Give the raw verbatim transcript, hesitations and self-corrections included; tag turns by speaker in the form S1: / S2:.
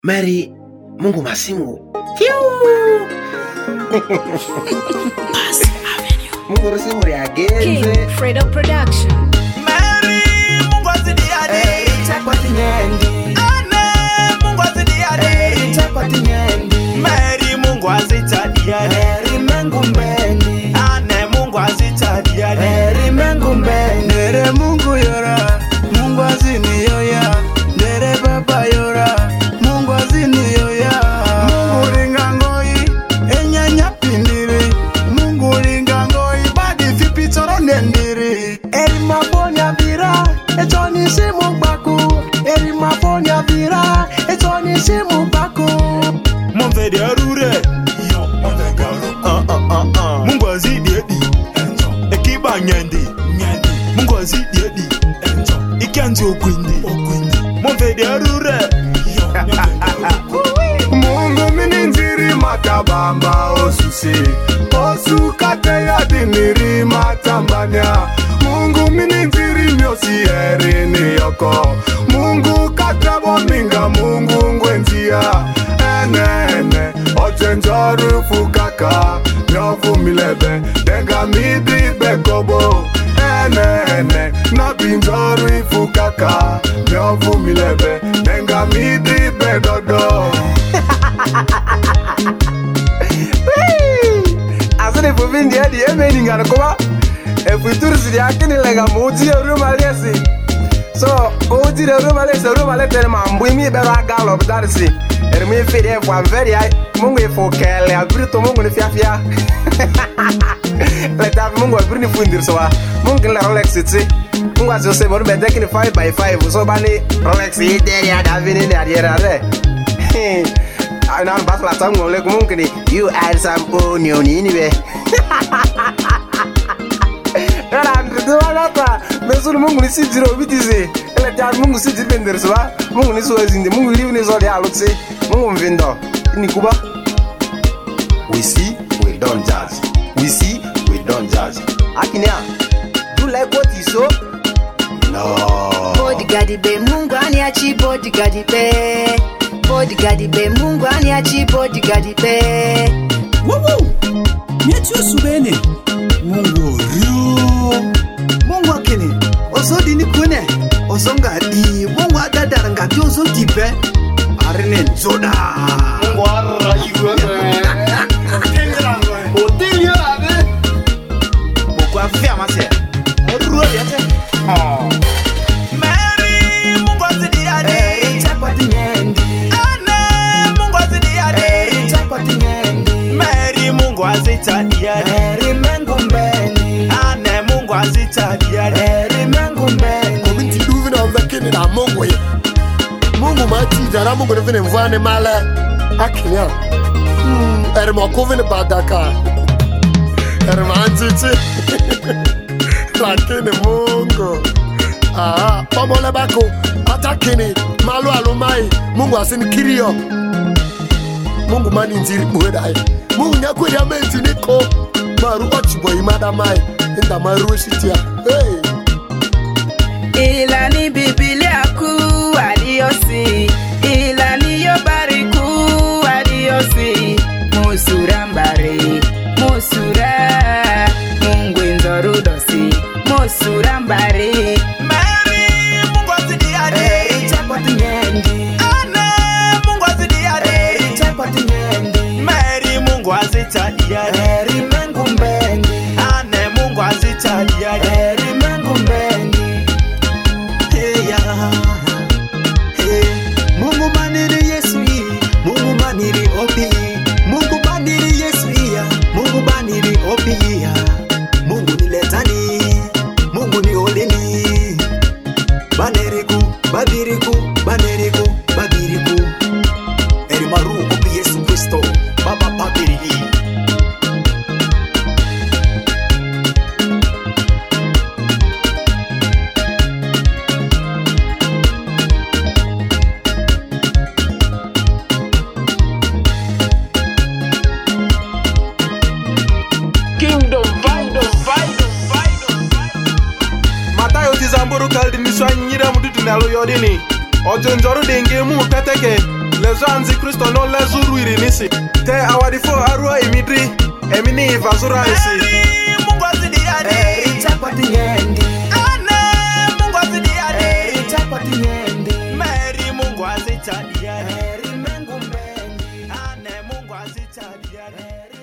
S1: Mary, Mungu masimu. Mungu masimu reagenze.
S2: King Fredo Production.
S3: Mary, Mungu asidiade.
S1: Chapati nyendi.
S3: Ane, Mungu asidiade.
S1: Chapati nyendi.
S3: Mary, Mungu asitadiade.
S1: Mary Mungu mbeni.
S3: Ane, Mungu asitadiade.
S1: Mary Mungu mbeni.
S4: Nere Mungu yora, Mungu azini yoya. Nere baba yora, Mungu azini yoya. Mungu ringangoi, enyanya pindiri. Mungu ringangoi, badi fipi toro nendiri. Eri mafonya vira, etoni simu baku. Eri mafonya vira, etoni simu baku.
S3: Mon fede arure. Yo, mon fede garu. Ah ah ah ah. Mungu azidedi. Enjo. Ekiba nyendi. Nyendi. Mungu azidedi. Enjo. Ikanzi okwindi. Okwindi. Mon fede arure. Yo, mon fede garu.
S4: Mungu mininziri matabamba osusi. Osu kate ya diniri matambanya. Mungu mininziri myosi eri ni yoko. Mungu katabo minga Mungu ngwenzia. Ene ene ochenjoru fukaka. Nyofu milebe denga midri bekobo. Ene ene nabinjoru ifukaka. Nyofu milebe denga midri bedodo. Asane fuvindi edi emeni nganakoba. Efuturu sidi akini lega muji erumalesi. So muji erumalesi erumalesi mambu imi bera galo bdarisi. Ermi fide fwa very ai mungu ifokele abrito mungu ni fiafia. Leta mungu abrini fundir soa. Mungu la Rolex tsi. Mungu azose boru bedeki ni five by five so bani Rolex ideri adavini ni adiera re. Ana bas la tango le mungu ni you add some onion anyway. Era ndo alata mesulu mungu ni sijiro bitize. Ele ta mungu sijiro bender soa. Mungu ni so zinde mungu live ni so dia alutse. Mungu mvindo ni kuba. We see, we don't judge. We see, we don't judge. Akinia, you like what you saw? No.
S2: Bodyguard be Mungu aniachi bodyguard be. Bodyguard be Mungu aniachi bodyguard be.
S5: Woo woo. Nietu subene. Mungu rio.
S4: Mungu akini. Oso dini kune. Oso ngadi. Mungu adadara ngadi oso tipe. Arine zoda.
S3: Mungu arra iwe.
S4: Otilia ade.
S3: Mungu afia mase. Orue yate. Oh. Mary, Mungu asidiade.
S1: Chapati nyendi.
S3: Ane, Mungu asidiade.
S1: Chapati nyendi.
S3: Mary, Mungu asitadiade.
S1: Mary Mungu mbeni.
S3: Ane, Mungu asitadiade.
S1: Mary Mungu mbeni.
S4: Kominti duvi na mvekini na Mungu ye. Mungu mati jara Mungu nifini mvane male. Akinia. Hmm, eri makovini badaka. Eri manchichi. Lakini Mungu. Ah, pamole bako. Atakini. Malu alumai. Mungu asini kirio. Mungu mani njiri buhedai. Mungu nyakwe ya menti niko. Maru ochibo imada mai. Inda maru eshitia. Hey.
S6: Ilani Biblia ku adiosi. Ilani yobariku adiosi. Musura mbari. Musura. Mungu nzorudosi. Musura mbari.
S3: Mary, Mungu asidiade.
S1: Chapati nyendi.
S3: Ane, Mungu asidiade.
S1: Chapati nyendi.
S3: Mary, Mungu asitadiade.
S1: Mary Mungu mbeni.
S3: Ane, Mungu asitadiade.
S1: Mary Mungu mbeni.
S3: Hey ya. Hey.
S4: Mungu maniri Yesu hii, Mungu maniri opi, Mungu maniri Yesu hii, Mungu maniri opi ya. Mungu ni letani, Mungu ni oleni. Baneriku, babiriku, baneriku, babiriku. Eri maru opi Yesu Kristo, Baba papiri.
S3: Kingdom Vido, Vido, Vido.
S7: Matayo tizamburu kaldi miswa nyira mududu nalo yodini. Ojo njoro denge mu peteke. lezo anzi Kristo no lezo ruiri nisi. Te awadifo arua imidri, emini ivazura isi.
S3: Mungu azidiani.
S1: Ichapati nyendi.
S3: Ane Mungu azidiani.
S1: Ichapati nyendi.
S3: Mary Mungu azidiani.
S1: Eri mengu mbendi.
S3: Ane Mungu azidiani.